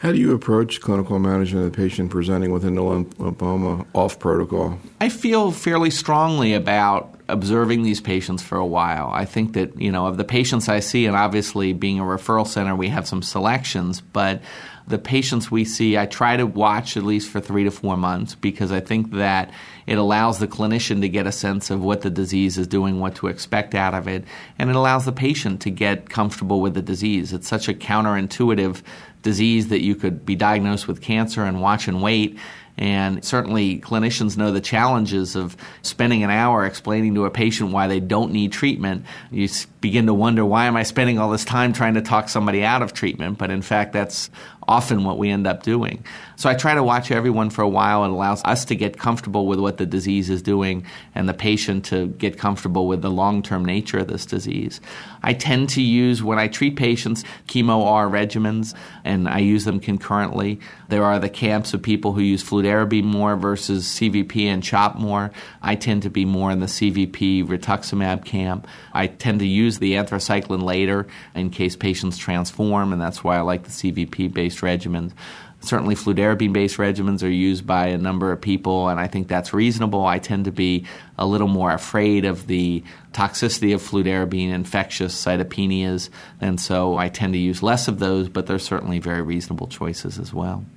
How do you approach clinical management of the patient presenting with indolent lymphoma off protocol? I feel fairly strongly about observing these patients for a while. I think that, of the patients I see, and obviously being a referral center, we have some selections, but the patients we see, I try to watch at least for 3 to 4 months because I think that it allows the clinician to get a sense of what the disease is doing, what to expect out of it, and it allows the patient to get comfortable with the disease. It's such a counterintuitive disease that you could be diagnosed with cancer and watch and wait. And certainly clinicians know the challenges of spending an hour explaining to a patient why they don't need treatment. You begin to wonder, why am I spending all this time trying to talk somebody out of treatment? But in fact, that's often what we end up doing. So I try to watch everyone for a while. It allows us to get comfortable with what the disease is doing and the patient to get comfortable with the long-term nature of this disease. I tend to use, when I treat patients, chemo-R regimens, and I use them concurrently. There are the camps of people who use fludarabine more versus CVP and CHOP more. I tend to be more in the CVP rituximab camp. I tend to use the anthracycline later in case patients transform, and that's why I like the CVP-based regimens. Certainly fludarabine-based regimens are used by a number of people, and I think that's reasonable. I tend to be a little more afraid of the toxicity of fludarabine, infectious cytopenias, and so I tend to use less of those, but they're certainly very reasonable choices as well.